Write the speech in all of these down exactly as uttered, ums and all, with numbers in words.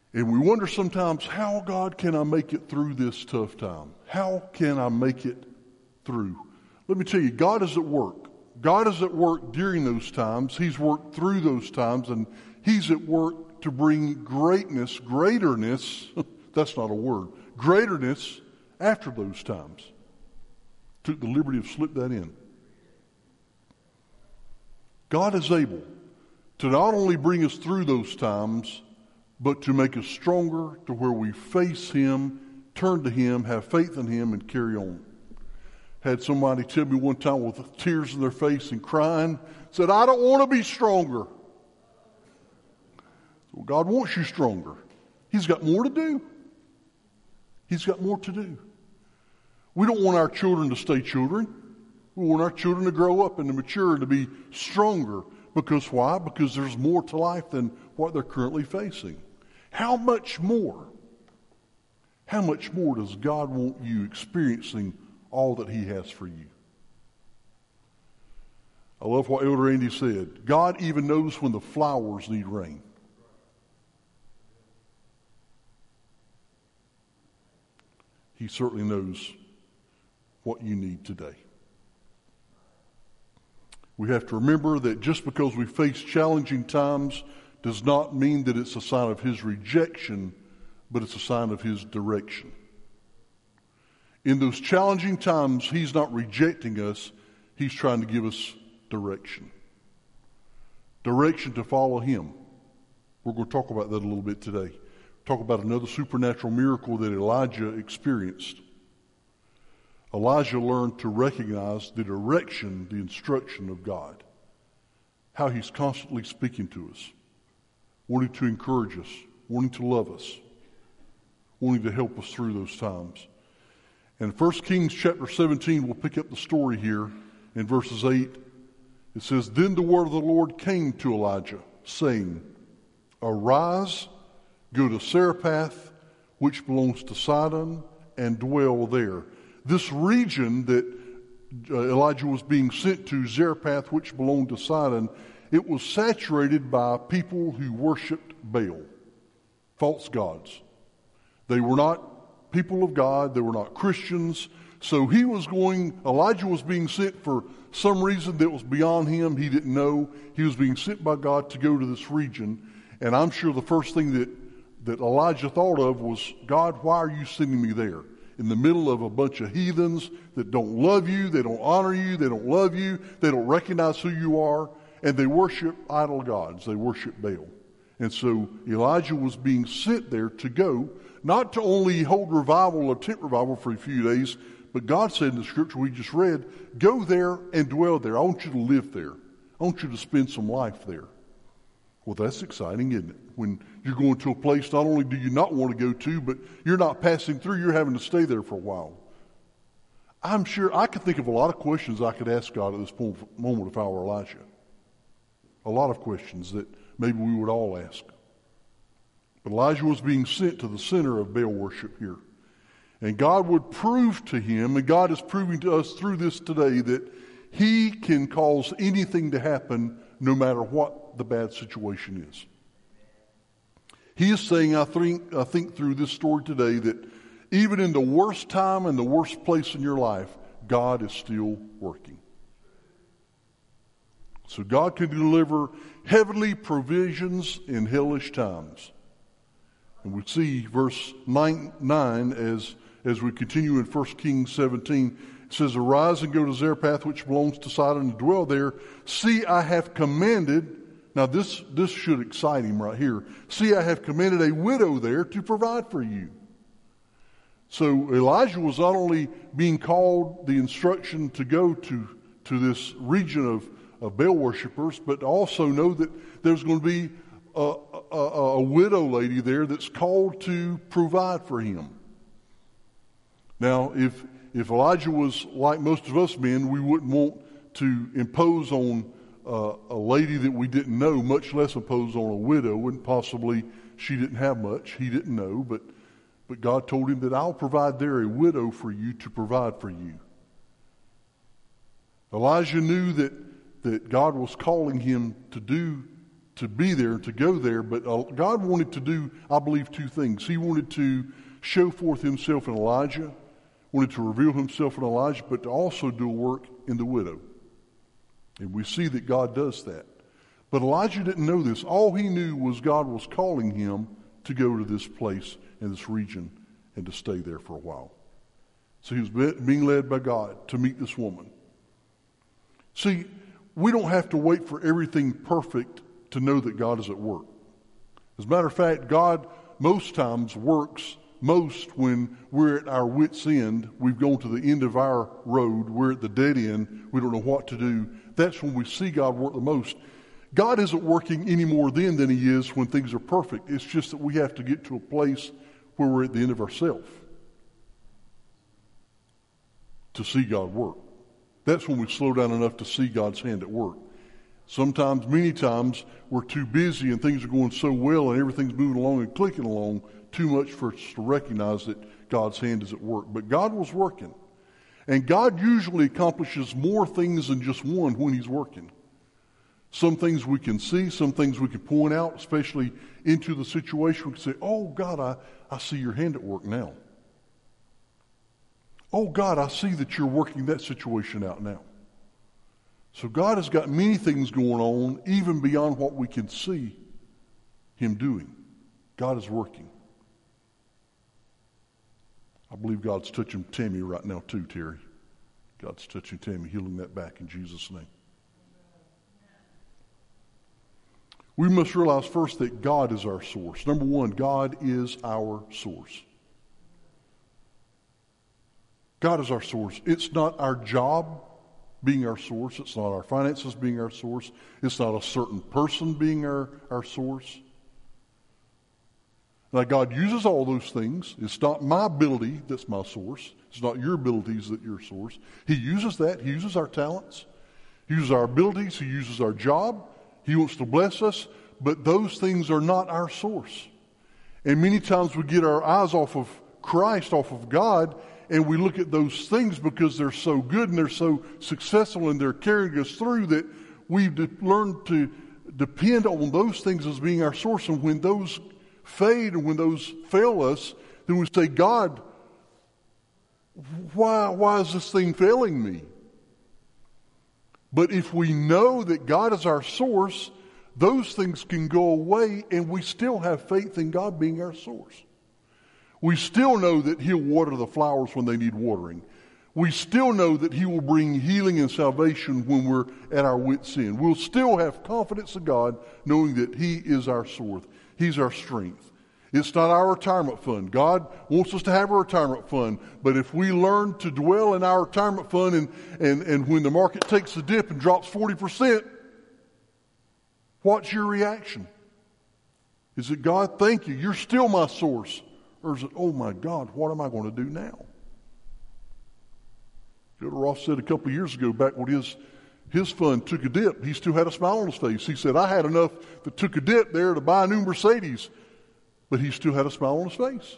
And we wonder sometimes, how, God, can I make it through this tough time? How can I make it through? Let me tell you, God is at work. God is at work during those times. He's worked through those times, and He's at work to bring greatness, greaterness, that's not a word, greaterness after those times. Took the liberty of slip that in. God is able to not only bring us through those times, but to make us stronger to where we face Him, turn to Him, have faith in Him, and carry on. Had somebody tell me one time with tears in their face and crying, said, I don't want to be stronger. Well, God wants you stronger. He's got more to do. He's got more to do. We don't want our children to stay children. We want our children to grow up and to mature and to be stronger. Because why? Because there's more to life than what they're currently facing. How much more? How much more does God want you experiencing all that He has for you? I love what Elder Andy said. God even knows when the flowers need rain. He certainly knows what you need today. We have to remember that just because we face challenging times does not mean that it's a sign of His rejection, but it's a sign of His direction. In those challenging times, He's not rejecting us. He's trying to give us direction. Direction to follow Him. We're going to talk about that a little bit today. Talk about another supernatural miracle that Elijah experienced. Elijah learned to recognize the direction, the instruction of God. How He's constantly speaking to us, wanting to encourage us, wanting to love us, wanting to help us through those times. And First Kings chapter seventeen, we'll pick up the story here in verses eight. It says, Then the word of the Lord came to Elijah, saying, Arise, go to Zarephath, which belongs to Sidon, and dwell there. This region that uh, Elijah was being sent to, Zarephath, which belonged to Sidon, it was saturated by people who worshiped Baal, false gods. They were not people of God. They were not Christians. So he was going, Elijah was being sent for some reason that was beyond him. He didn't know. He was being sent by God to go to this region. And I'm sure the first thing that, that Elijah thought of was, God, why are you sending me there? In the middle of a bunch of heathens that don't love you, they don't honor you, they don't love you, they don't recognize who you are, and they worship idol gods. They worship Baal. And so Elijah was being sent there to go, not to only hold revival, a tent revival for a few days, but God said in the scripture we just read, go there and dwell there. I want you to live there. I want you to spend some life there. Well, that's exciting, isn't it? When you're going to a place not only do you not want to go to, but you're not passing through, you're having to stay there for a while. I'm sure I could think of a lot of questions I could ask God at this moment if I were Elijah. A lot of questions that maybe we would all ask. But Elijah was being sent to the center of Baal worship here. And God would prove to him, and God is proving to us through this today, that He can cause anything to happen no matter what the bad situation is. He is saying, I think, I think through this story today, that even in the worst time and the worst place in your life, God is still working. So God can deliver heavenly provisions in hellish times. And we see verse nine, nine as, as we continue in First Kings seventeen. It says, Arise and go to Zarephath, which belongs to Sidon, and dwell there. See, I have commanded, now this, this should excite him right here. See, I have commanded a widow there to provide for you. So Elijah was not only being called the instruction to go to, to this region of, of Baal worshipers, but also know that there's going to be a, a, a widow lady there that's called to provide for him. Now, if if Elijah was like most of us men, we wouldn't want to impose on uh, a lady that we didn't know, much less impose on a widow, and possibly she didn't have much, he didn't know, but but God told him that I'll provide there a widow for you to provide for you. Elijah knew that, that God was calling him to do to be there, to go there, but uh, God wanted to do, I believe, two things. He wanted to show forth himself in Elijah, wanted to reveal himself in Elijah, but to also do a work in the widow. And we see that God does that. But Elijah didn't know this. All he knew was God was calling him to go to this place in this region and to stay there for a while. So he was being led by God to meet this woman. See, we don't have to wait for everything perfect to know that God is at work. As a matter of fact, God most times works most when we're at our wit's end. We've gone to the end of our road. We're at the dead end. We don't know what to do. That's when we see God work the most. God isn't working any more then than he is when things are perfect. It's just that we have to get to a place where we're at the end of ourselves to see God work. That's when we slow down enough to see God's hand at work. Sometimes, many times, we're too busy and things are going so well and everything's moving along and clicking along too much for us to recognize that God's hand is at work. But God was working. And God usually accomplishes more things than just one when he's working. Some things we can see, some things we can point out, especially into the situation. We can say, oh, God, I, I see your hand at work now. Oh, God, I see that you're working that situation out now. So God has got many things going on, even beyond what we can see him doing. God is working. I believe God's touching Tammy right now too, Terry. God's touching Tammy, healing that back in Jesus' name. We must realize first that God is our source. Number one, God is our source. God is our source. It's not our job being our source. It's not our finances being our source. It's not a certain person being our, our source. Now, God uses all those things. It's not my ability that's my source. It's not your abilities that your source. He uses that. He uses our talents. He uses our abilities. He uses our job. He wants to bless us. But those things are not our source. And many times we get our eyes off of Christ, off of God, and we look at those things because they're so good and they're so successful and they're carrying us through that we've de- learned to depend on those things as being our source. And when those fade and when those fail us, then we say, God, why, why is this thing failing me? But if we know that God is our source, those things can go away and we still have faith in God being our source. We still know that he'll water the flowers when they need watering. We still know that he will bring healing and salvation when we're at our wit's end. We'll still have confidence in God knowing that he is our source. He's our strength. It's not our retirement fund. God wants us to have a retirement fund. But if we learn to dwell in our retirement fund and, and, and when the market takes a dip and drops forty percent, what's your reaction? Is it, God, thank you, you're still my source? Or is it, oh my God, what am I going to do now? Elder Ross said a couple of years ago, back when his, his fund took a dip, he still had a smile on his face. He said, I had enough that took a dip there to buy a new Mercedes, but he still had a smile on his face.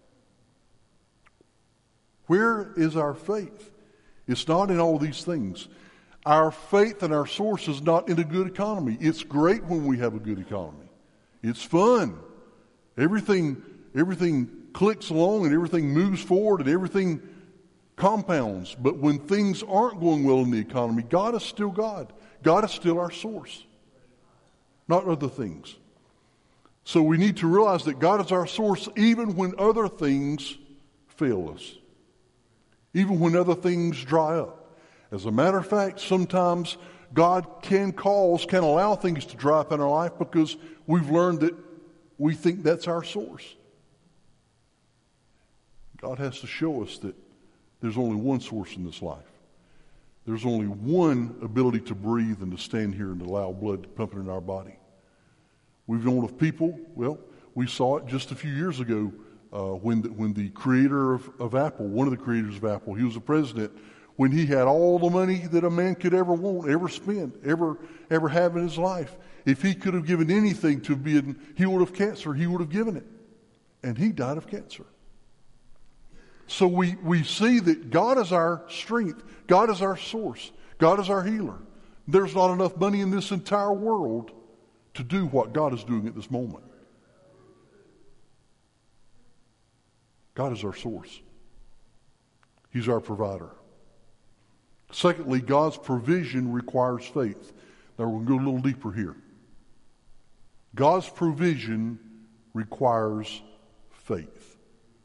Where is our faith? It's not in all these things. Our faith and our source is not in a good economy. It's great when we have a good economy. It's fun. Everything Everything clicks along and everything moves forward and everything compounds. But when things aren't going well in the economy, God is still God. God is still our source, not other things. So we need to realize that God is our source even when other things fail us, even when other things dry up. As a matter of fact, sometimes God can cause, can allow things to dry up in our life because we've learned that we think that's our source. God has to show us that there's only one source in this life. There's only one ability to breathe and to stand here and allow blood to pump in our body. We've known of people, well, we saw it just a few years ago uh, when, the, when the creator of, of Apple, one of the creators of Apple, he was the president, when he had all the money that a man could ever want, ever spend, ever, ever have in his life. If he could have given anything to be healed of cancer, he would have given it. And he died of cancer. So we, we see that God is our strength. God is our source. God is our healer. There's not enough money in this entire world to do what God is doing at this moment. God is our source. He's our provider. Secondly, God's provision requires faith. Now we're going to go a little deeper here. God's provision requires faith.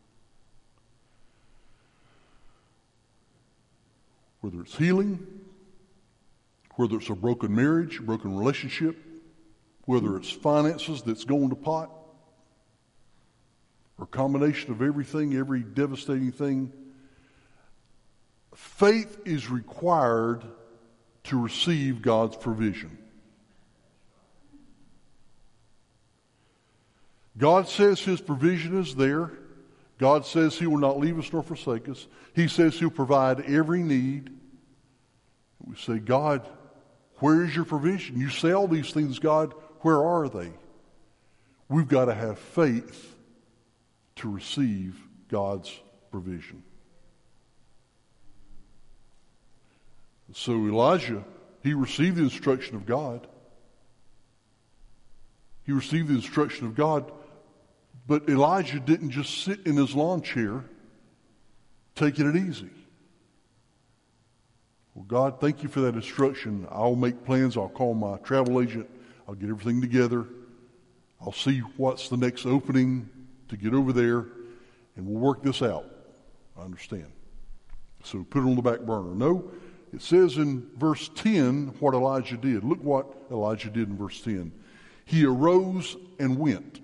Whether it's healing, whether it's a broken marriage, a broken relationship, whether it's finances that's going to pot, or a combination of everything, every devastating thing, faith is required to receive God's provision. God says His provision is there. God says He will not leave us nor forsake us. He says He'll provide every need. We say, God, where is your provision? You say all these things, God, where are they? We've got to have faith to receive God's provision. So Elijah, he received the instruction of God. He received the instruction of God, but Elijah didn't just sit in his lawn chair taking it easy. Well, God, thank you for that instruction. I'll make plans. I'll call my travel agent. I'll get everything together. I'll see what's the next opening to get over there, and we'll work this out. I understand. So put it on the back burner. No, it says in verse ten what Elijah did. Look what Elijah did in verse ten. He arose and went.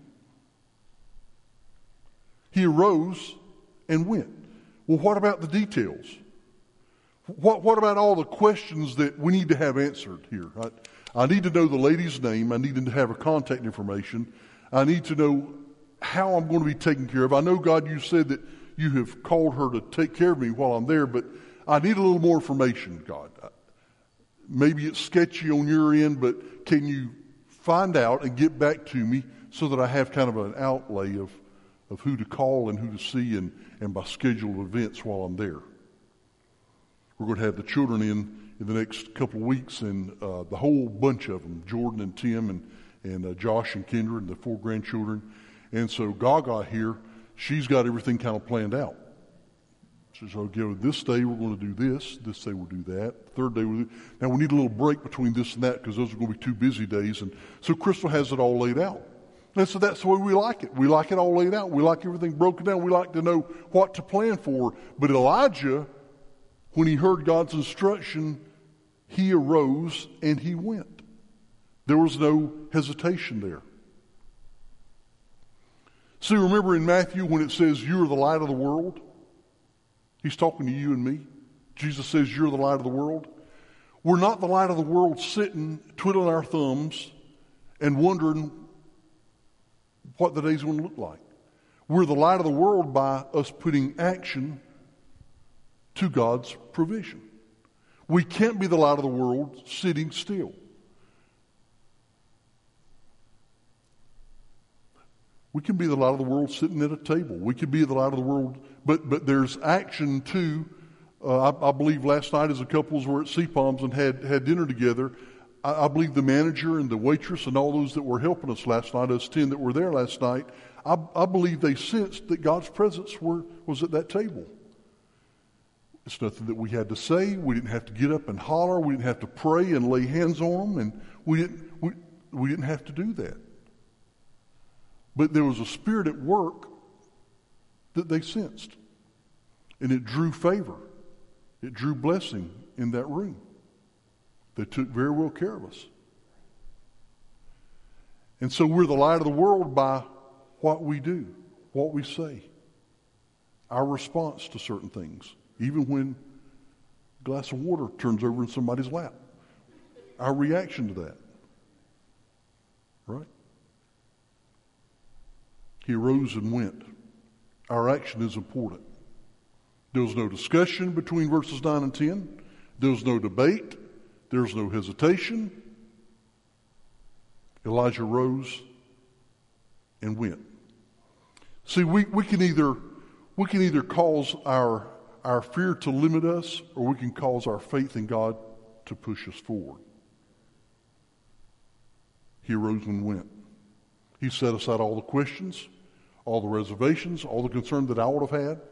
He arose and went. Well, what about the details? What, what about all the questions that we need to have answered here? I, I need to know the lady's name. I need to have her contact information. I need to know how I'm going to be taken care of. I know, God, you said that you have called her to take care of me while I'm there, but I need a little more information, God. Maybe it's sketchy on your end, but can you find out and get back to me so that I have kind of an outlay of, of who to call and who to see and, and by scheduled events while I'm there. We're going to have the children in in the next couple of weeks, and uh, the whole bunch of them, Jordan and Tim and, and uh, Josh and Kendra and the four grandchildren. And so Gaga here, she's got everything kind of planned out. She says, okay, this day we're going to do this, this day we'll do that, third day we'll do Now we need a little break between this and that because those are going to be two busy days. And so Crystal has it all laid out. And so that's the way we like it. We like it all laid out. We like everything broken down. We like to know what to plan for. But Elijah, when he heard God's instruction, he arose and he went. There was no hesitation there. See, remember in Matthew when it says, you're the light of the world? He's talking to you and me. Jesus says, you're the light of the world. We're not the light of the world sitting, twiddling our thumbs, and wondering what the day's going to look like. We're the light of the world by us putting action to God's provision. We can't be the light of the world sitting still. We can be the light of the world sitting at a table. We can be the light of the world, but but there's action too. Uh, I, I believe last night as the couples were at Sea Palms and had, had dinner together, I, I believe the manager and the waitress and all those that were helping us last night, us ten that were there last night, I, I believe they sensed that God's presence were, was at that table. It's nothing that we had to say. We didn't have to get up and holler. We didn't have to pray and lay hands on them, and we didn't we, we didn't have to do that. But there was a spirit at work that they sensed. And it drew favor. It drew blessing in that room. They took very well care of us. And so we're the light of the world by what we do, what we say, our response to certain things, even when a glass of water turns over in somebody's lap. Our reaction to that. Right? He arose and went. Our action is important. There was no discussion between verses nine and ten. There was no debate. There was no hesitation. Elijah rose and went. See, we, we can either we can either cause our our fear to limit us, or we can cause our faith in God to push us forward. he arose and went. He set aside all the questions, all the reservations, all the concern that I would have had,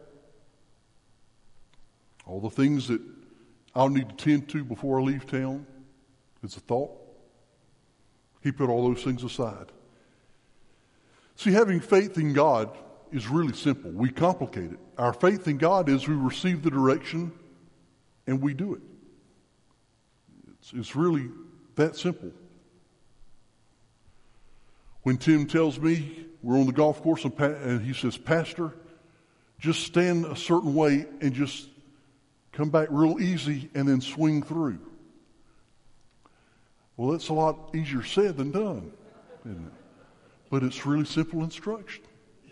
all the things that I'll need to tend to before I leave town. It's a thought. He put all those things aside. See, having faith in God is really simple. We complicate it. Our faith in God is we receive the direction and we do it. It's, it's really that simple. When Tim tells me we're on the golf course and, pa- and he says, Pastor, just stand a certain way and just come back real easy and then swing through. Well, that's a lot easier said than done, isn't it? But it's really simple instruction.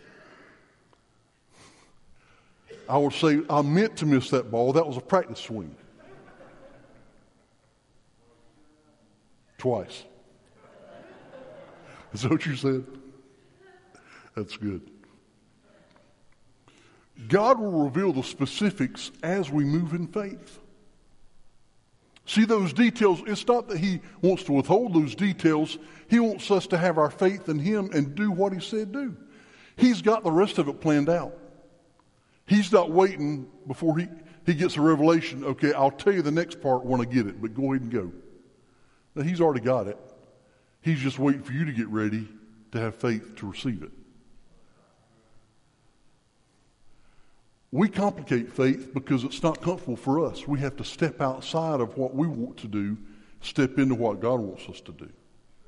I would say I meant to miss that ball. That was a practice swing. Twice. Is that what you said? That's good. God will reveal the specifics as we move in faith. See those details, it's not that he wants to withhold those details. He wants us to have our faith in him and do what he said do. He's got the rest of it planned out. He's not waiting before he, he gets a revelation. Okay, I'll tell you the next part when I get it, but go ahead and go. Now, he's already got it. He's just waiting for you to get ready to have faith to receive it. We complicate faith because it's not comfortable for us. We have to step outside of what we want to do, step into what God wants us to do.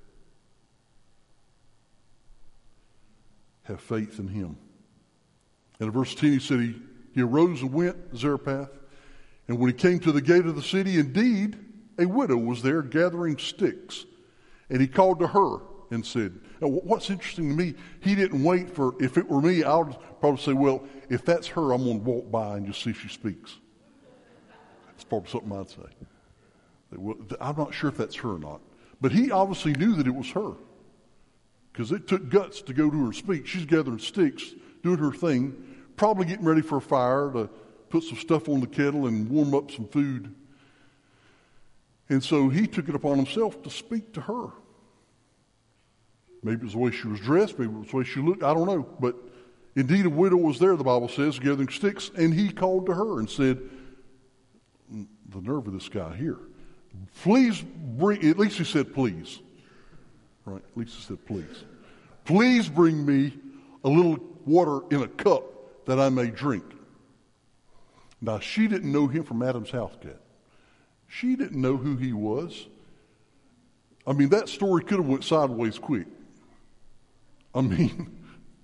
Have faith in him. And in verse ten he said he, he arose and went Zarephath. And when he came to the gate of the city, indeed, a widow was there gathering sticks. And he called to her and said, now, what's interesting to me, he didn't wait for, if it were me, I would probably say, well, if that's her, I'm going to walk by and just see if she speaks. That's probably something I'd say. Well, I'm not sure if that's her or not. But he obviously knew that it was her. Because it took guts to go to her and speak. She's gathering sticks, doing her thing, probably getting ready for a fire to put some stuff on the kettle and warm up some food. And so he took it upon himself to speak to her. Maybe it was the way she was dressed, maybe it was the way she looked, I don't know. But indeed a widow was there, the Bible says, gathering sticks, and he called to her and said, the nerve of this guy here. Please bring, at least he said please. Right, at least he said please. Please bring me a little water in a cup that I may drink. Now she didn't know him from Adam's house cat. She didn't know who he was. I mean, that story could have went sideways quick. I mean,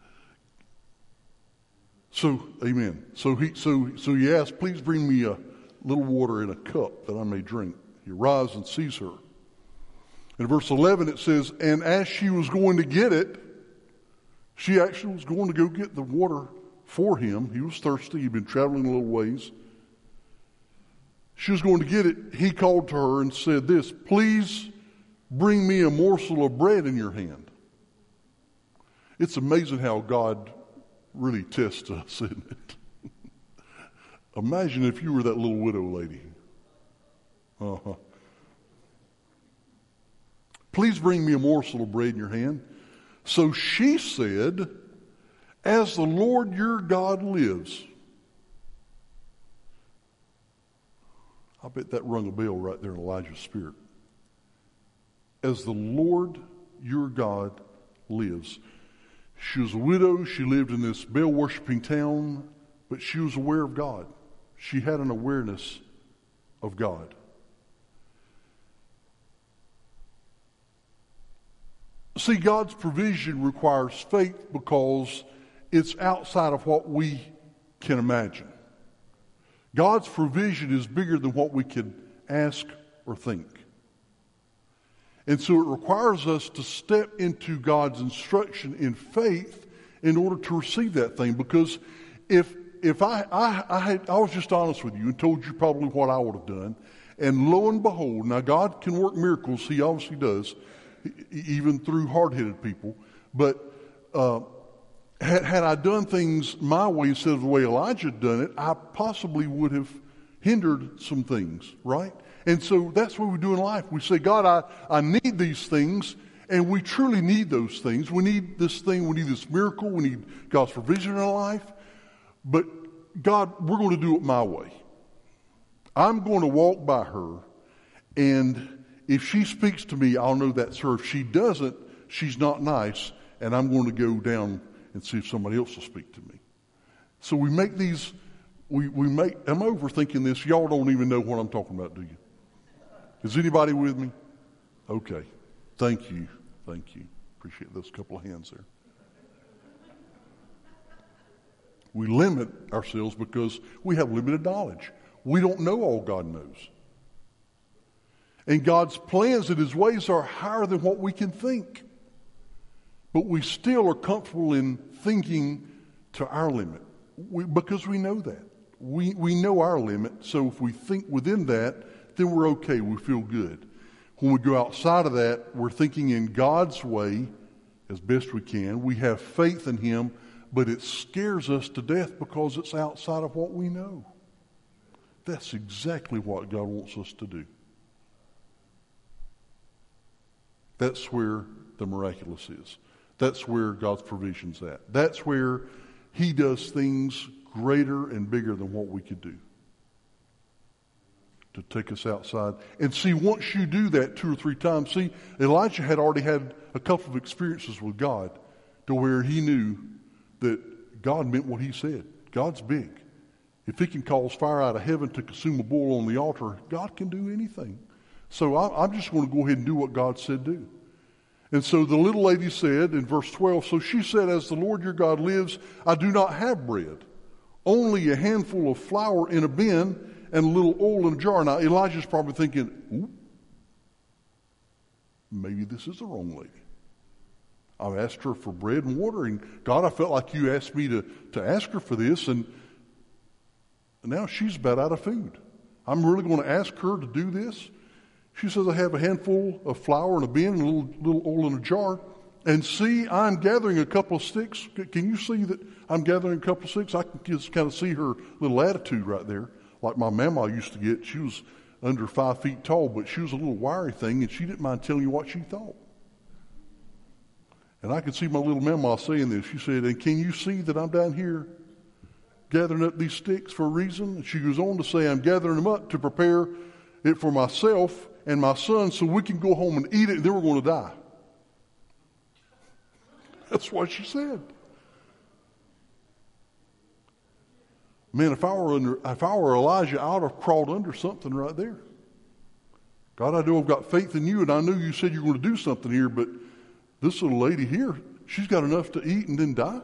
so, amen. So he, so, so he asked, please bring me a little water in a cup that I may drink. He arrives and sees her. In verse eleven it says, and as she was going to get it, she actually was going to go get the water for him. He was thirsty. He'd been traveling a little ways. She was going to get it. He called to her and said this, please bring me a morsel of bread in your hand. It's amazing how God really tests us, isn't it? Imagine if you were that little widow lady. Uh-huh. Please bring me a morsel of bread in your hand. So she said, as the Lord your God lives. I bet that rung a bell right there in Elijah's spirit. As the Lord your God lives. She was a widow. She lived in this Baal-worshiping town, but she was aware of God. She had an awareness of God. See, God's provision requires faith because it's outside of what we can imagine. God's provision is bigger than what we can ask or think. And so it requires us to step into God's instruction in faith in order to receive that thing. Because if if I I, I, had, I was just honest with you and told you probably what I would have done, and lo and behold, now God can work miracles. He obviously does, even through hard-headed people. But uh, had, had I done things my way instead of the way Elijah had done it, I possibly would have hindered some things, right? And so that's what we do in life. We say, God, I, I need these things, And we truly need those things. We need this thing, we need this miracle, we need God's provision in our life. But God, we're going to do it my way. I'm going to walk by her, and if she speaks to me, I'll know that's her. If she doesn't, she's not nice, and I'm going to go down and see if somebody else will speak to me. So we make these, we, we make, I'm overthinking this. Y'all don't even know what I'm talking about, do you? Is anybody with me? Okay. Thank you. Thank you. Appreciate those couple of hands there. We limit ourselves because we have limited knowledge. We don't know all God knows. And God's plans and His ways are higher than what we can think. But we still are comfortable in thinking to our limit we, because we know that. We, we know our limit, so if we think within that, then we're okay, we feel good. When we go outside of that, we're thinking in God's way as best we can. We have faith in Him, but it scares us to death because it's outside of what we know. That's exactly what God wants us to do. That's where the miraculous is. That's where God's provision's at. That's where He does things greater and bigger than what we could do. To take us outside. And see, once you do that two or three times, see, Elijah had already had a couple of experiences with God to where he knew that God meant what He said. God's big. If He can cause fire out of heaven to consume a bull on the altar, God can do anything. So I, I'm just going to go ahead and do what God said do. And so the little lady said in verse twelve, so she said, as the Lord your God lives, I do not have bread, only a handful of flour in a bin and a little oil in a jar. Now Elijah's probably thinking, ooh, maybe this is the wrong lady. I've asked her for bread and water, and God, I felt like you asked me to, to ask her for this, and now she's about out of food. I'm really going to ask her to do this? She says, I have a handful of flour in a bin and a little, little oil in a jar. And see, I'm gathering a couple of sticks. Can you see that I'm gathering a couple of sticks? I can just kind of see her little attitude right there. Like my mama used to get. She was under five feet tall, but she was a little wiry thing, and she didn't mind telling you what she thought. And I could see my little mama saying this. She said, and can you see that I'm down here gathering up these sticks for a reason? And she goes on to say, I'm gathering them up to prepare it for myself and my son so we can go home and eat it, and then we're going to die. That's what she said. Man, if I were under, if I were Elijah, I would have crawled under something right there. God, I know I've got faith in you, and I know you said you're going to do something here, but this little lady here, she's got enough to eat and then die.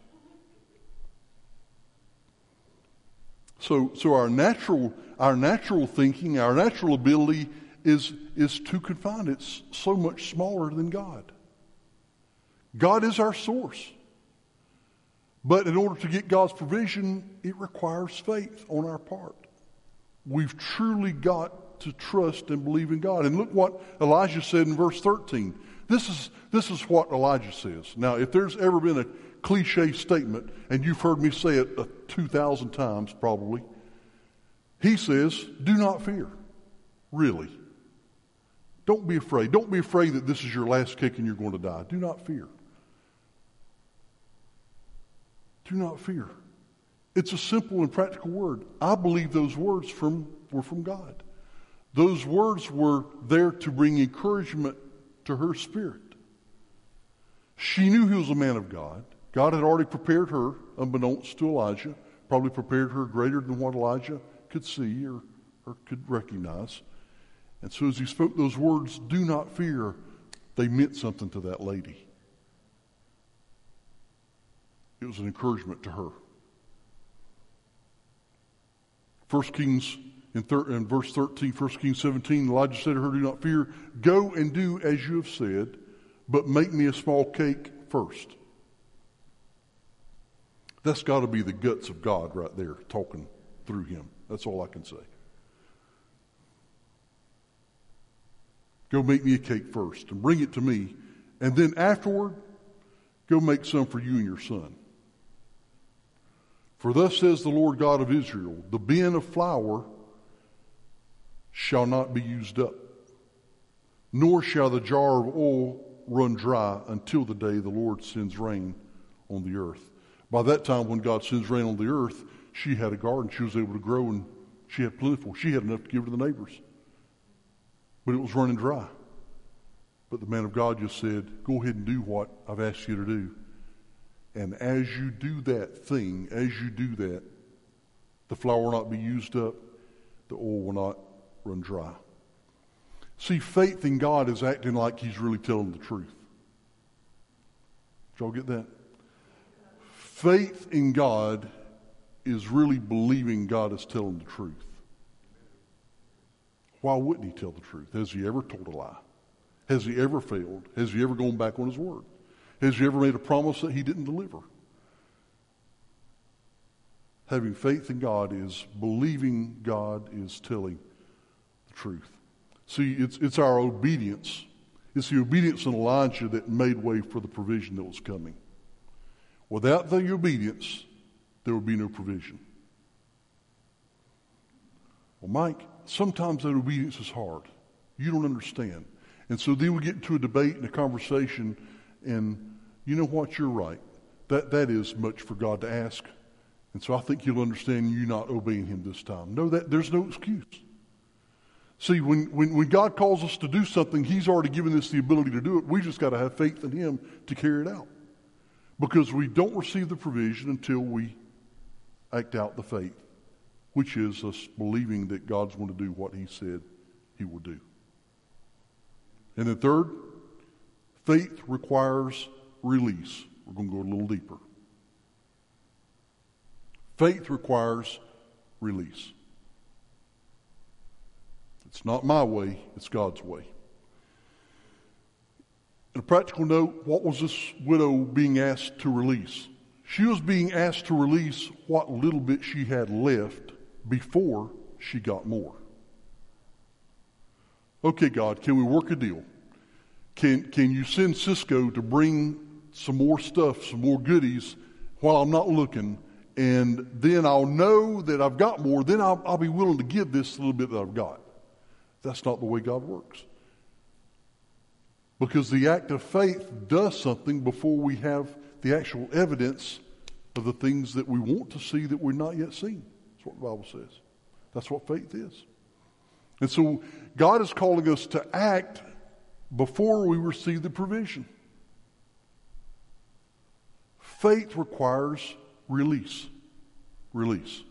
So, so our natural, our natural thinking, our natural ability is is too confined. It's so much smaller than God. God is our source. But in order to get God's provision, it requires faith on our part. We've truly got to trust and believe in God. And look what Elijah said in verse thirteen. This is, this is what Elijah says. Now, if there's ever been a cliche statement, and you've heard me say it uh, two thousand times probably, he says, do not fear. Really. Don't be afraid. Don't be afraid that this is your last kick and you're going to die. Do not fear. Do not fear. It's a simple and practical word. I believe those words from were from God. Those words were there to bring encouragement to her spirit. She knew he was a man of God. God had already prepared her, unbeknownst to Elijah, probably prepared her greater than what Elijah could see or, or could recognize. And so as he spoke those words, do not fear, they meant something to that lady. It was an encouragement to her. First Kings, in, thir- in verse thirteen, First Kings seventeen, Elijah said to her, do not fear, go and do as you have said, but make me a small cake first. That's got to be the guts of God right there, talking through him. That's all I can say. Go make me a cake first and bring it to me. And then afterward, go make some for you and your son. For thus says the Lord God of Israel, the bin of flour shall not be used up, nor shall the jar of oil run dry until the day the Lord sends rain on the earth. By that time, when God sends rain on the earth, she had a garden. She was able to grow, and she had plentiful. She had enough to give to the neighbors. But it was running dry. But the man of God just said, go ahead and do what I've asked you to do. And as you do that thing, as you do that, the flour will not be used up, the oil will not run dry. See, faith in God is acting like he's really telling the truth. Did y'all get that? Faith in God is really believing God is telling the truth. Why wouldn't he tell the truth? Has he ever told a lie? Has he ever failed? Has he ever gone back on his word? Has he ever made a promise that he didn't deliver? Having faith in God is believing God is telling the truth. See, it's, it's our obedience. It's the obedience in Elijah that made way for the provision that was coming. Without the obedience, there would be no provision. Well, Mike, sometimes that obedience is hard. You don't understand. And so then we get into a debate and a conversation, and you know what? You're right. That that is much for God to ask. And so I think you'll understand you not obeying him this time. No, that there's no excuse. See, when, when, when God calls us to do something, he's already given us the ability to do it. We just got to have faith in him to carry it out. Because we don't receive the provision until we act out the faith, which is us believing that God's going to do what he said he will do. And then third, faith requires release. We're going to go a little deeper. Faith requires release. It's not my way, it's God's way. In a practical note, what was this widow being asked to release? She was being asked to release what little bit she had left before she got more. Okay, God, can we work a deal? Can, can you send Cisco to bring some more stuff, some more goodies while I'm not looking, and then I'll know that I've got more, then I'll, I'll be willing to give this little bit that I've got. That's not the way God works. Because the act of faith does something before we have the actual evidence of the things that we want to see that we're not yet seen. That's what the Bible says. That's what faith is. And so God is calling us to act before we receive the provision. Faith requires release. Release.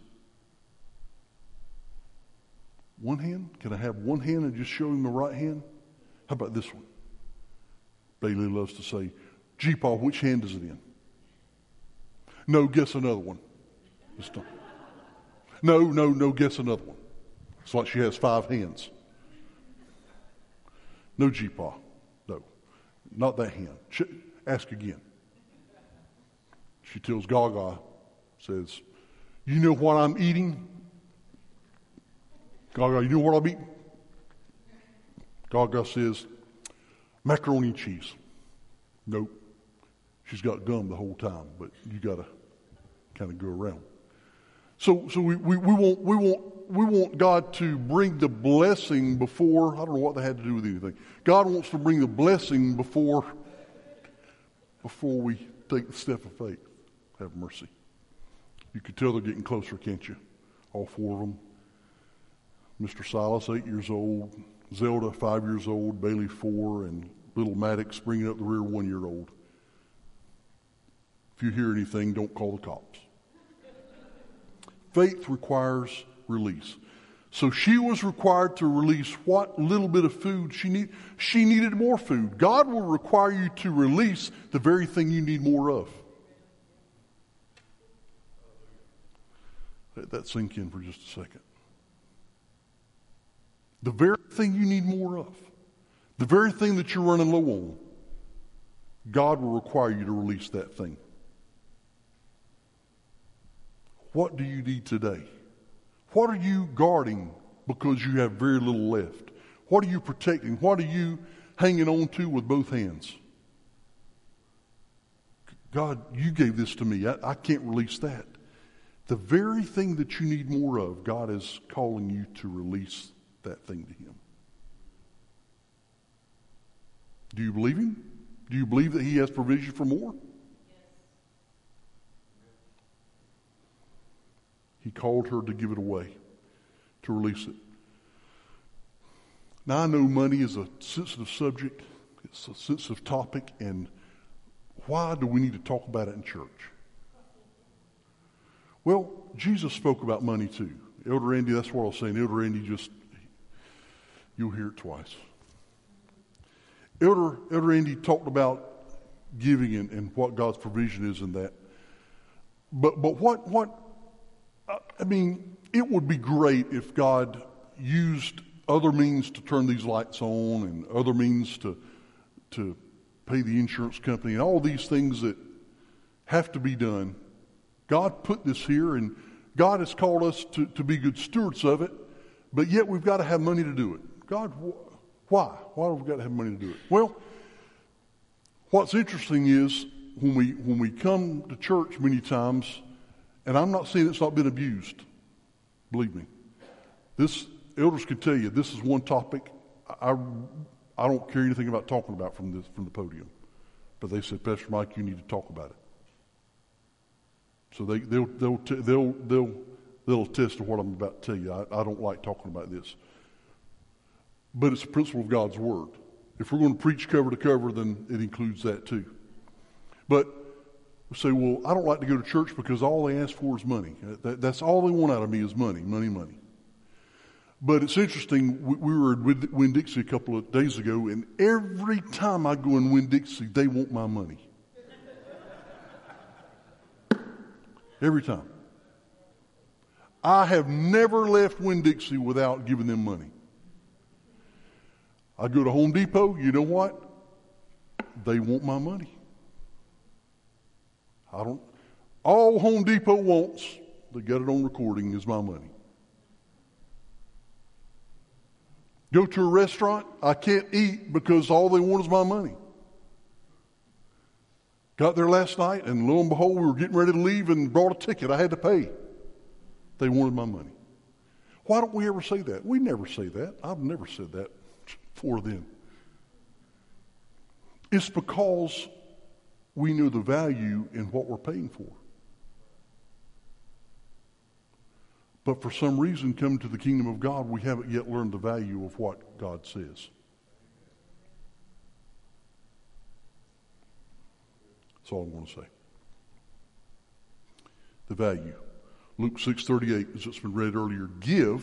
One hand? Can I have one hand and just show him the right hand? How about this one? Bailey loves to say, gee, Paul, which hand is it in? No, guess another one. Just don't. No, no, no, guess another one. It's like she has five hands. No, gee, Paul. No, not that hand. Sh- ask again. She tells Gaga, says, you know what I'm eating? Gaga, you know what I'm eating? Gaga says, macaroni and cheese. Nope. She's got gum the whole time, but you got to kind of go around. So, so we, we, we want we want we want God to bring the blessing before. I don't know what that had to do with anything. God wants to bring the blessing before before we take the step of faith. Have mercy. You can tell they're getting closer, can't you? All four of them. Mister Silas, eight years old. Zelda, five years old. Bailey, four. And little Maddox, bringing up the rear, one year old. If you hear anything, don't call the cops. Faith requires release. So she was required to release what little bit of food she needed. She needed more food. God will require you to release the very thing you need more of. Let that sink in for just a second. The very thing you need more of, the very thing that you're running low on, God will require you to release that thing. What do you need today? What are you guarding because you have very little left? What are you protecting? What are you hanging on to with both hands? God, you gave this to me. I, I can't release that. The very thing that you need more of, God is calling you to release that thing to Him. Do you believe Him? Do you believe that he has provision for more? He called her to give it away, to release it. Now, I know money is a sensitive subject. It's a sensitive topic, and why do we need to talk about it in church? Well, Jesus spoke about money too. Elder Randy, that's what I was saying. Elder Randy just, you'll hear it twice. Elder, Elder Randy talked about giving and, and what God's provision is in that. But but what, what, I mean, it would be great if God used other means to turn these lights on and other means to to pay the insurance company and all these things that have to be done. God put this here, and God has called us to, to be good stewards of it, but yet we've got to have money to do it. God, wh- why? Why have we got to have money to do it? Well, what's interesting is when we when we come to church many times, and I'm not saying it's not been abused, believe me. This elders can tell you this is one topic I I don't care anything about talking about from this from the podium, but they said, Pastor Mike, you need to talk about it. So they they'll they'll they'll they'll they'll attest to what I'm about to tell you. I, I don't like talking about this, but it's a principle of God's word. If we're going to preach cover to cover, then it includes that too. But we say, well, I don't like to go to church because all they ask for is money. That, that's all they want out of me is money, money, money. But it's interesting, we, we were at Winn-Dixie a couple of days ago, and every time I go in Winn-Dixie, they want my money. Every time. I have never left Winn-Dixie without giving them money. I go to Home Depot, you know what? They want my money. I don't, all Home Depot wants, they got it on recording, is my money. Go to a restaurant, I can't eat because all they want is my money. Got there last night, and lo and behold, we were getting ready to leave and brought a ticket. I had to pay. They wanted my money. Why don't we ever say that? We never say that. I've never said that before then. It's because we know the value in what we're paying for. But for some reason, coming to the kingdom of God, we haven't yet learned the value of what God says. That's all I'm going to say. The value. Luke six thirty-eight, as it's been read earlier, give,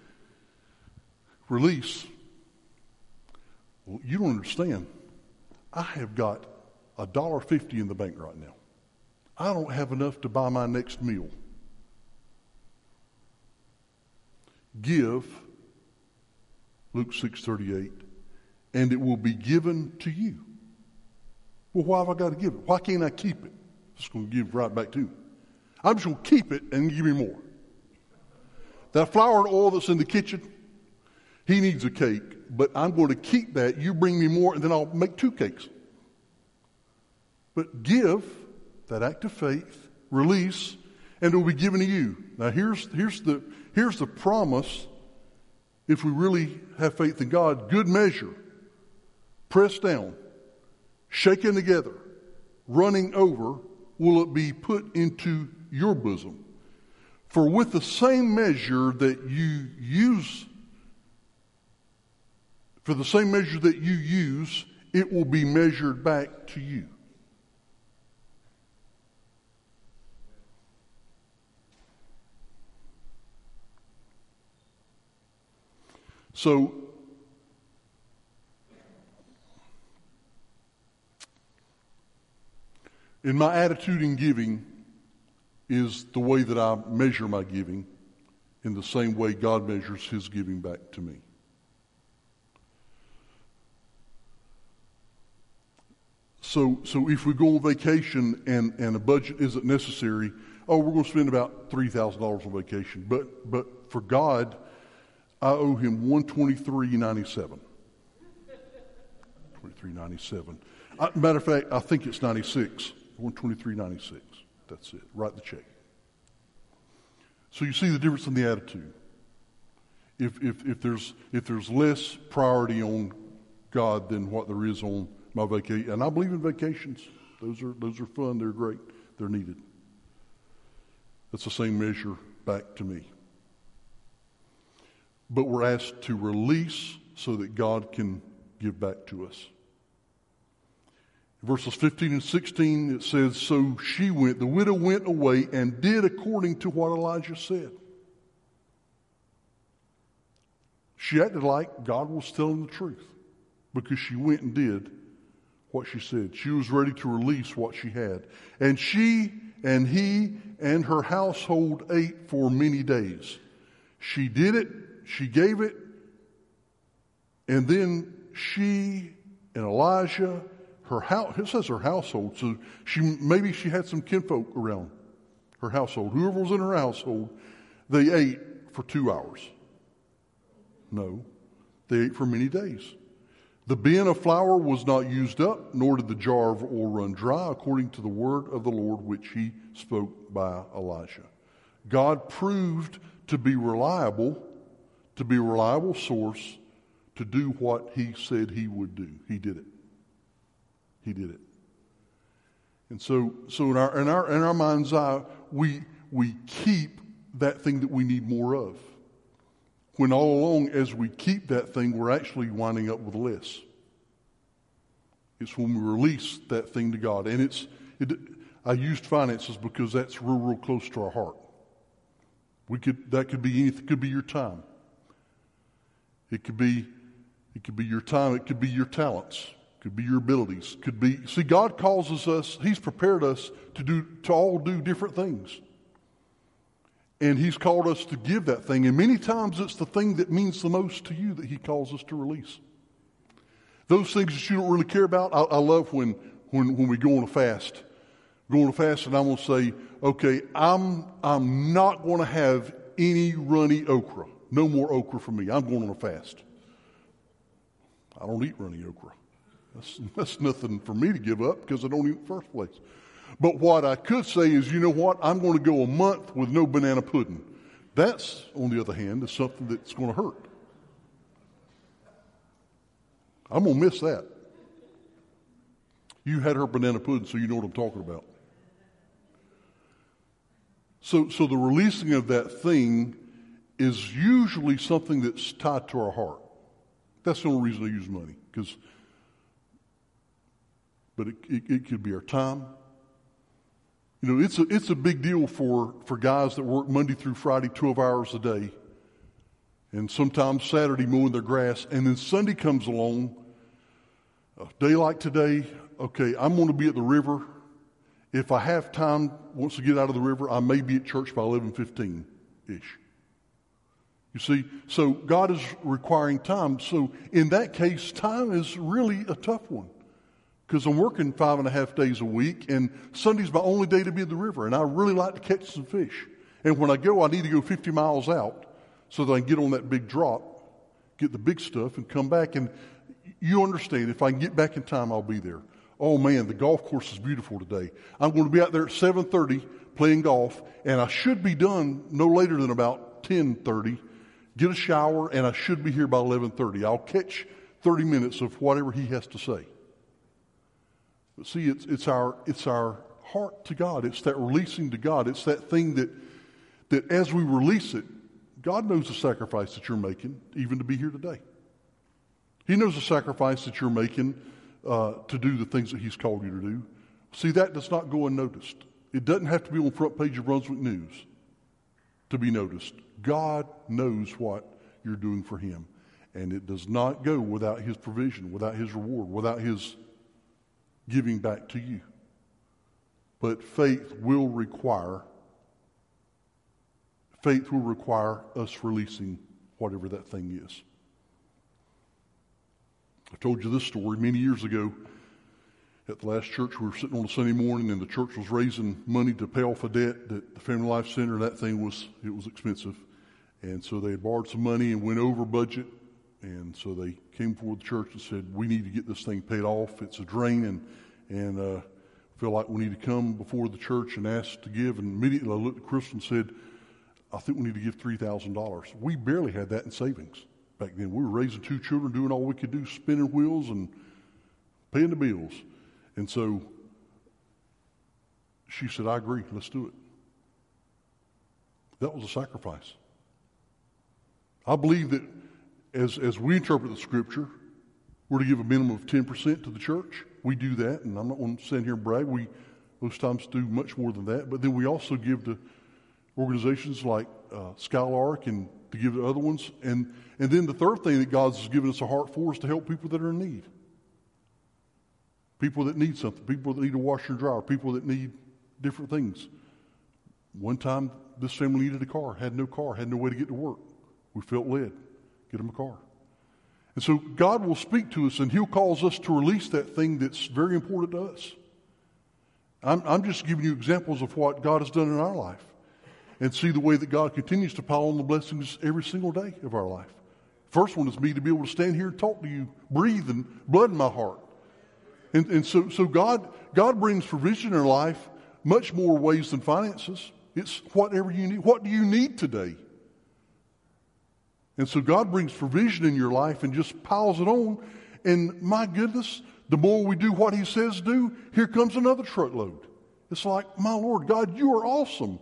release. Well, you don't understand. I have got a dollar fifty in the bank right now. I don't have enough to buy my next meal. Give, Luke six thirty-eight, and it will be given to you. Well, why have I got to give it? Why can't I keep it? I'm just going to give right back to you. I'm just going to keep it and give me more. That flour and oil that's in the kitchen, he needs a cake, but I'm going to keep that. You bring me more, and then I'll make two cakes. But give, that act of faith, release, and it will be given to you. Now here's here's the here's the promise. If we really have faith in God, good measure, pressed down, shaken together, running over, will it be put into your bosom. For with the same measure that you use, for the same measure that you use, it will be measured back to you. So, in my attitude in giving is the way that I measure my giving in the same way God measures his giving back to me. So, so if we go on vacation and, and a budget isn't necessary, oh, we're going to spend about three thousand dollars on vacation. But, but for God, I owe him one hundred twenty-three dollars and ninety-seven cents. twenty-three dollars and ninety-seven cents. Matter of fact, I think it's ninety-six. one hundred twenty-three dollars and ninety-six cents. That's it. Write the check. So you see the difference in the attitude. If if if there's if there's less priority on God than what there is on My vacation, and I believe in vacations. Those are those are fun. They're great. They're needed. That's the same measure back to me. But we're asked to release so that God can give back to us. Verses fifteen and sixteen, it says, so she went, the widow went away and did according to what Elijah said. She acted like God was telling the truth because she went and did what she said. She was ready to release what she had. And she and he and her household ate for many days. She did it, she gave it, and then she and Elijah, her house, it says her household, so she maybe she had some kinfolk around her household. Whoever was in her household, they ate for two hours. No, they ate for many days. The bin of flour was not used up, nor did the jar of oil run dry, according to the word of the Lord which he spoke by Elijah. God proved to be reliable, to be a reliable source, to do what he said he would do. He did it. He did it. And so, so in our in our in our mind's eye, we we keep that thing that we need more of. When all along, as we keep that thing, we're actually winding up with less. It's when we release that thing to God. And it's, it, I used finances because that's real, real close to our heart. We could, that could be anything. It could be your time. It could be, it could be your time. It could be your talents. It could be your abilities. It could be, see, God causes us, he's prepared us to do, to all do different things. And he's called us to give that thing. And many times it's the thing that means the most to you that he calls us to release. Those things that you don't really care about, I, I love when, when, when we go on a fast. Go on a fast and I'm going to say, okay, I'm, I'm not going to have any runny okra. No more okra for me. I'm going on a fast. I don't eat runny okra. That's, that's nothing for me to give up because I don't eat it in the first place. But what I could say is, you know what? I'm going to go a month with no banana pudding. That's, on the other hand, is something that's going to hurt. I'm going to miss that. You had her banana pudding, so you know what I'm talking about. So, so the releasing of that thing is usually something that's tied to our heart. That's the only reason I use money. Because, but it, it, it could be our time. You know, it's a, it's a big deal for, for guys that work Monday through Friday, twelve hours a day, and sometimes Saturday mowing their grass, and then Sunday comes along, a day like today, okay, I'm going to be at the river. If I have time, once to get out of the river, I may be at church by eleven fifteen-ish. You see, so God is requiring time. So in that case, time is really a tough one. Because I'm working five and a half days a week, and Sunday's my only day to be at the river, and I really like to catch some fish. And when I go, I need to go fifty miles out so that I can get on that big drop, get the big stuff, and come back. And you understand, if I can get back in time, I'll be there. Oh, man, the golf course is beautiful today. I'm going to be out there at seven thirty playing golf, and I should be done no later than about ten thirty, get a shower, and I should be here by eleven thirty. I'll catch thirty minutes of whatever he has to say. But see, it's, it's our it's our heart to God. It's that releasing to God. It's that thing that that as we release it, God knows the sacrifice that you're making, even to be here today. He knows the sacrifice that you're making uh, to do the things that he's called you to do. See, that does not go unnoticed. It doesn't have to be on the front page of Brunswick News to be noticed. God knows what you're doing for him. And it does not go without his provision, without his reward, without his giving back to you. But faith will require, faith will require us releasing whatever that thing is. I told you this story many years ago. At the last church, we were sitting on a Sunday morning, and the church was raising money to pay off a debt that the Family Life Center, that thing was, it was expensive. And so they had borrowed some money and went over budget. And so they came forward to the church and said, we need to get this thing paid off. It's a drain, and and uh, feel like we need to come before the church and ask to give. And immediately I looked at Crystal and said, I think we need to give three thousand dollars. We barely had that in savings back then. We were raising two children, doing all we could do, spinning wheels and paying the bills. And so she said, I agree, let's do it. That was a sacrifice. I believe that as, as we interpret the Scripture, we're to give a minimum of ten percent to the church. We do that, and I'm not going to stand here and brag. We most times do much more than that. But then we also give to organizations like uh, Skylark and to give to other ones. And, and then the third thing that God's given us a heart for is to help people that are in need. People that need something. People that need a washer and dryer. People that need different things. One time, this family needed a car, had no car, had no way to get to work. We felt led, get them a car. And so God will speak to us, and He'll cause us to release that thing that's very important to us. I'm, I'm just giving you examples of what God has done in our life, and see the way that God continues to pile on the blessings every single day of our life. First one is me to be able to stand here and talk to you, breathe, and blood in my heart. And, and so, so God, God brings provision in our life much more ways than finances. It's whatever you need. What do you need today? And so God brings provision in your life and just piles it on. And my goodness, the more we do what He says do, here comes another truckload. It's like, my Lord, God, you are awesome.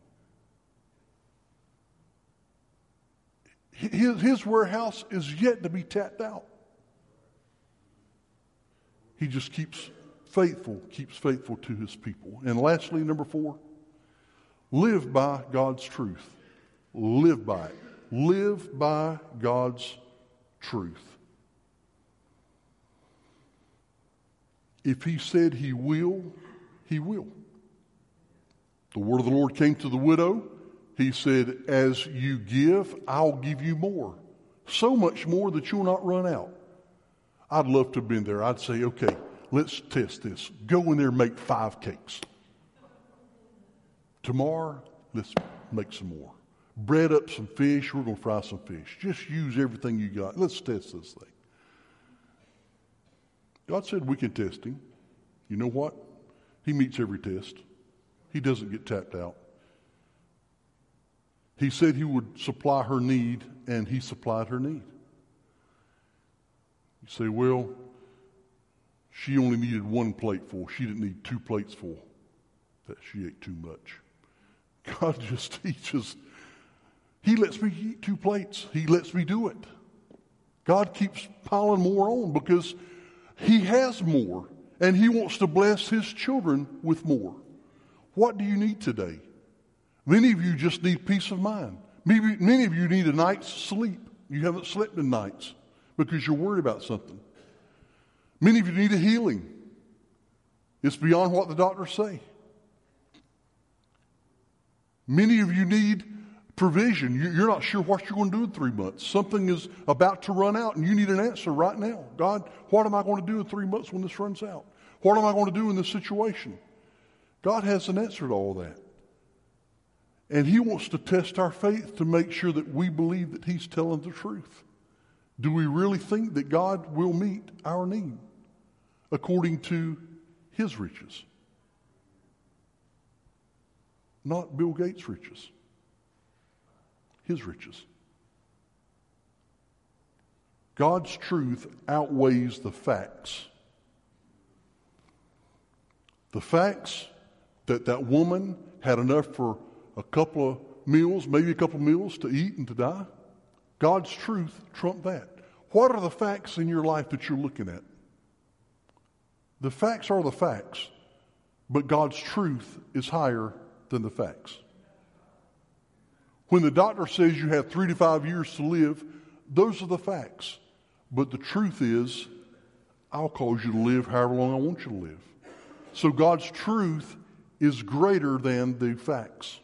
His, his warehouse is yet to be tapped out. He just keeps faithful, keeps faithful to His people. And lastly, number four, live by God's truth. Live by it. Live by God's truth. If He said He will, He will. The word of the Lord came to the widow. He said, as you give, I'll give you more. So much more that you'll not run out. I'd love to have been there. I'd say, okay, let's test this. Go in there and make five cakes. Tomorrow, let's make some more. Bread up some fish. We're going to fry some fish. Just use everything you got. Let's test this thing. God said we can test Him. You know what? He meets every test. He doesn't get tapped out. He said He would supply her need, and He supplied her need. You say, well, she only needed one plate full. She didn't need two plates full. That she ate too much. God just teaches. He lets me eat two plates. He lets me do it. God keeps piling more on because He has more, and He wants to bless His children with more. What do you need today? Many of you just need peace of mind. Maybe many of you need a night's sleep. You haven't slept in nights because you're worried about something. Many of you need a healing. It's beyond what the doctors say. Many of you need provision. You're not sure what you're going to do in three months. Something is about to run out, and you need an answer right now. God, what am I going to do in three months when this runs out? What am I going to do in this situation? God has an answer to all that. And He wants to test our faith to make sure that we believe that He's telling the truth. Do we really think that God will meet our need according to His riches? Not Bill Gates' riches. His riches. God's truth outweighs the facts. The facts that that woman had enough for a couple of meals, maybe a couple of meals to eat and to die. God's truth trumped that. What are the facts in your life that you're looking at? The facts are the facts, but God's truth is higher than the facts. When the doctor says you have three to five years to live, those are the facts. But the truth is, I'll cause you to live however long I want you to live. So God's truth is greater than the facts.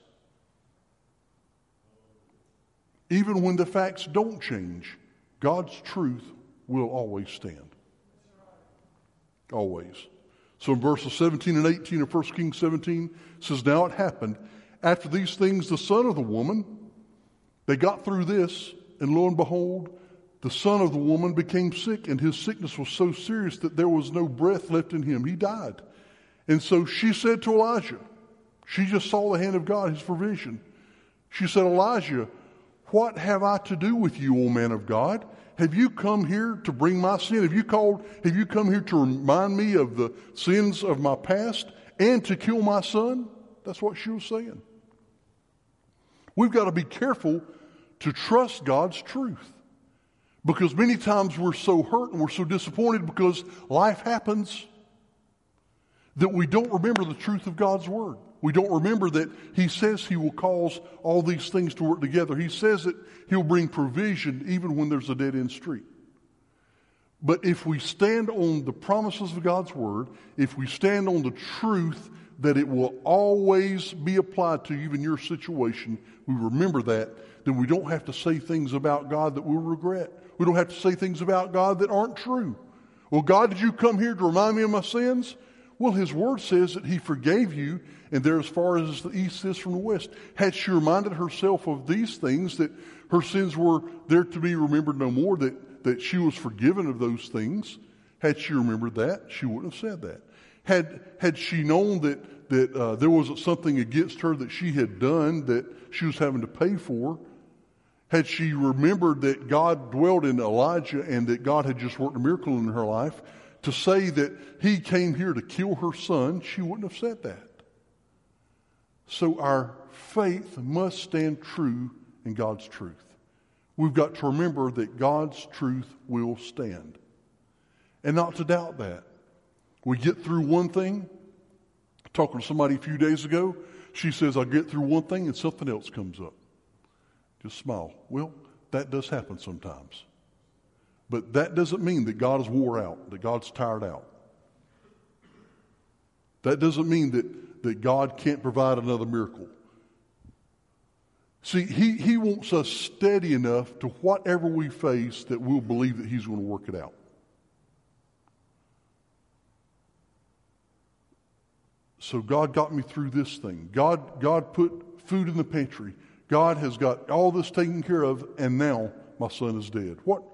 Even when the facts don't change, God's truth will always stand. Always. So in verses seventeen and eighteen of First Kings seventeen, it says, now it happened, after these things, the son of the woman, they got through this, and lo and behold, the son of the woman became sick, and his sickness was so serious that there was no breath left in him. He died. And so she said to Elijah, she just saw the hand of God, His provision. She said, Elijah, what have I to do with you, O man of God? have you come here to bring my sin? Have you called, have you come here to remind me of the sins of my past and to kill my son? That's what she was saying. We've got to be careful to trust God's truth. Because many times we're so hurt and we're so disappointed because life happens that we don't remember the truth of God's word. We don't remember that He says He will cause all these things to work together. He says that He'll bring provision even when there's a dead-end street. But if we stand on the promises of God's word, if we stand on the truth that it will always be applied to even your situation, we remember that, then we don't have to say things about God that we'll regret. We don't have to say things about God that aren't true. Well, God, did you come here to remind me of my sins? Well, His word says that He forgave you, and they're as far as the east is from the west. Had she reminded herself of these things, that her sins were there to be remembered no more, that, that she was forgiven of those things, had she remembered that, she wouldn't have said that. Had, had she known that, that uh, there wasn't something against her that she had done that she was having to pay for, had she remembered that God dwelled in Elijah and that God had just worked a miracle in her life, to say that He came here to kill her son, she wouldn't have said that. So our faith must stand true in God's truth. We've got to remember that God's truth will stand. And not to doubt that. We get through one thing. Talking to somebody a few days ago, she says, I'll get through one thing and something else comes up. Just smile. Well, that does happen sometimes. But that doesn't mean that God is wore out, that God's tired out. That doesn't mean that, that God can't provide another miracle. See, he, he wants us steady enough to whatever we face that we'll believe that He's going to work it out. So God got me through this thing. God, God put food in the pantry. God has got all this taken care of, and now my son is dead. What,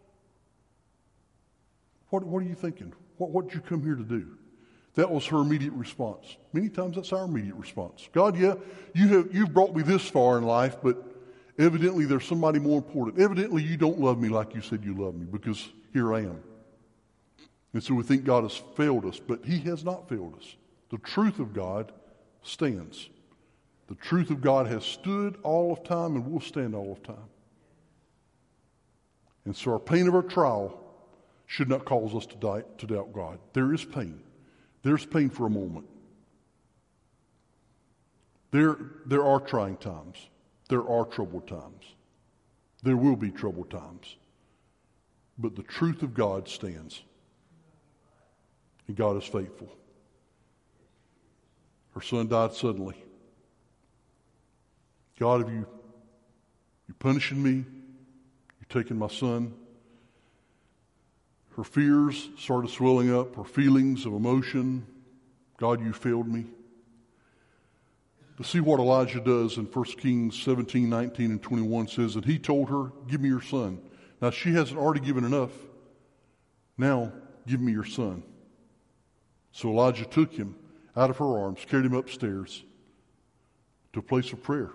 what, what are you thinking? What, what did you come here to do? That was her immediate response. Many times that's our immediate response. God, yeah, you have, you've brought me this far in life, but evidently there's somebody more important. Evidently you don't love me like you said you love me, because here I am. And so we think God has failed us, but He has not failed us. The truth of God stands. The truth of God has stood all of time and will stand all of time. And so our pain of our trial should not cause us to, die, to doubt God. There is pain. There's pain for a moment. There, there are trying times. There are troubled times. There will be troubled times. But the truth of God stands. And God is faithful. Her son died suddenly. God, have you, you punishing me? You taking my son? Her fears started swelling up, her feelings of emotion. God, you failed me. To see what Elijah does in First Kings seventeen, nineteen, and twenty-one says that he told her, give me your son. Now, she hasn't already given enough. Now, give me your son. So Elijah took him out of her arms, carried him upstairs to a place of prayer.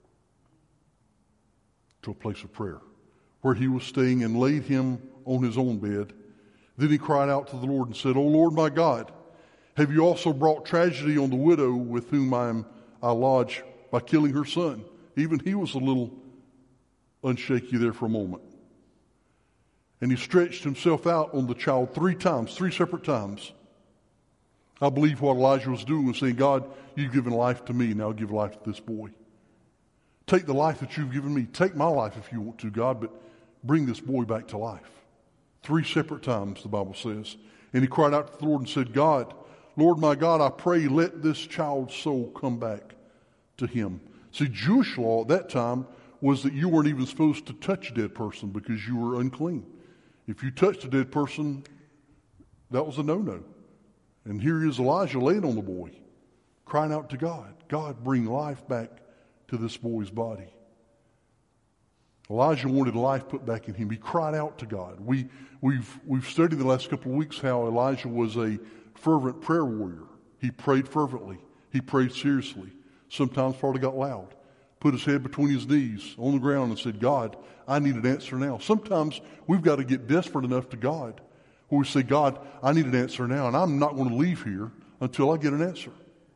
To a place of prayer, where he was staying, and laid him on his own bed. Then he cried out to the Lord and said, O Lord my God, have you also brought tragedy on the widow with whom I am I lodge by killing her son? Even he was a little unshaky there for a moment. And he stretched himself out on the child three times, three separate times. I believe what Elijah was doing was saying, God, you've given life to me, now give life to this boy. Take the life that you've given me. Take my life if you want to, God, but bring this boy back to life. Three separate times, the Bible says. And he cried out to the Lord and said, God, Lord my God, I pray let this child's soul come back to him. See, Jewish law at that time was that you weren't even supposed to touch a dead person because you were unclean. If you touched a dead person, that was a no-no. And here is Elijah laying on the boy, crying out to God, God, bring life back to this boy's body. Elijah wanted life put back in him. He cried out to God. We, we've, we've studied the last couple of weeks how Elijah was a fervent prayer warrior. He prayed fervently. He prayed seriously. Sometimes probably got loud. put his head between his knees on the ground and said, God, I need an answer now. Sometimes we've got to get desperate enough to God where we say, God, I need an answer now, and I'm not going to leave here until I get an answer.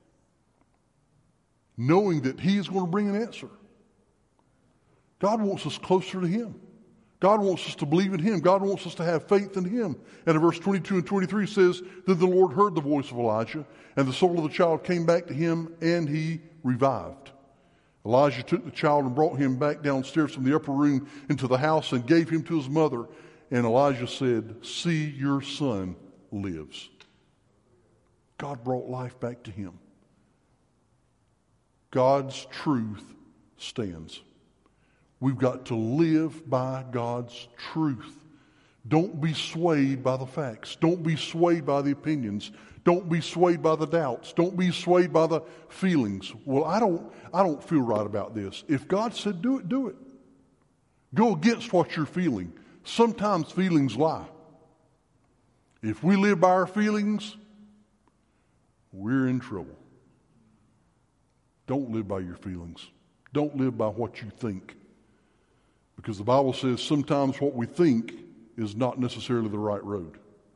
Knowing that he is going to bring an answer. God wants us closer to him. God wants us to believe in him. God wants us to have faith in him. And in verse twenty-two and twenty-three says, Then the Lord heard the voice of Elijah, and the soul of the child came back to him, and he revived. Elijah took the child and brought him back downstairs from the upper room into the house and gave him to his mother. And Elijah said, See, your son lives. God brought life back to him. God's truth stands. We've got to live by God's truth. Don't be swayed by the facts. Don't be swayed by the opinions. Don't be swayed by the doubts. Don't be swayed by the feelings. Well, I don't, I don't feel right about this. If God said do it, do it. Go against what you're feeling. Sometimes feelings lie. If we live by our feelings, we're in trouble. Don't live by your feelings. Don't live by what you think. Because the Bible says sometimes what we think is not necessarily the right road.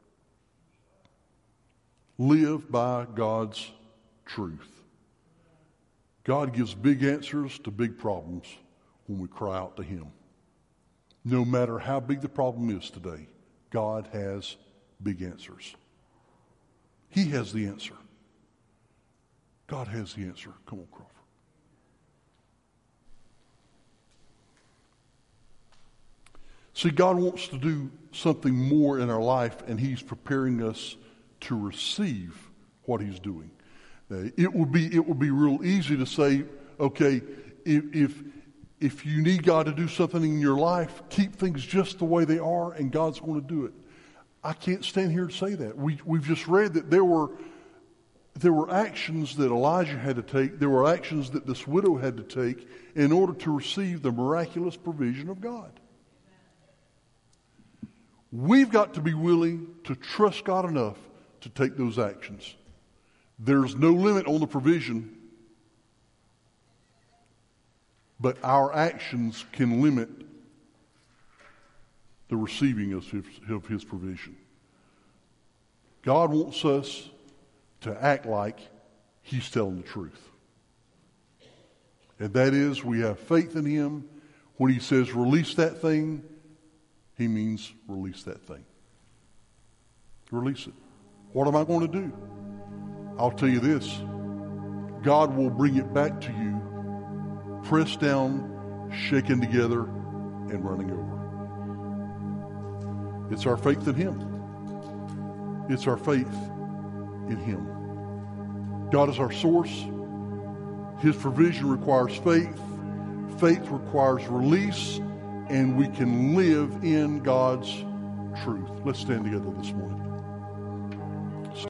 Live by God's truth. God gives big answers to big problems when we cry out to him. No matter how big the problem is today, God has big answers. He has the answer. God has the answer. Come on, Crawford. See, God wants to do something more in our life, and he's preparing us to receive what he's doing. Now, it will be it will be real easy to say, okay, if, if if you need God to do something in your life, keep things just the way they are, and God's going to do it. I can't stand here to say that. We we've just read that there were there were actions that Elijah had to take. There were actions that this widow had to take in order to receive the miraculous provision of God. We've got to be willing to trust God enough to take those actions. There's no limit on the provision, but our actions can limit the receiving of his, of his provision. God wants us to act like he's telling the truth. And that is, we have faith in him. When he says release that thing, he means release that thing. Release it. What am I going to do? I'll tell you this. God will bring it back to you, pressed down, shaken together, and running over. It's our faith in him. It's our faith in him. God is our source. His provision requires faith. Faith requires release. And we can live in God's truth. Let's stand together this morning.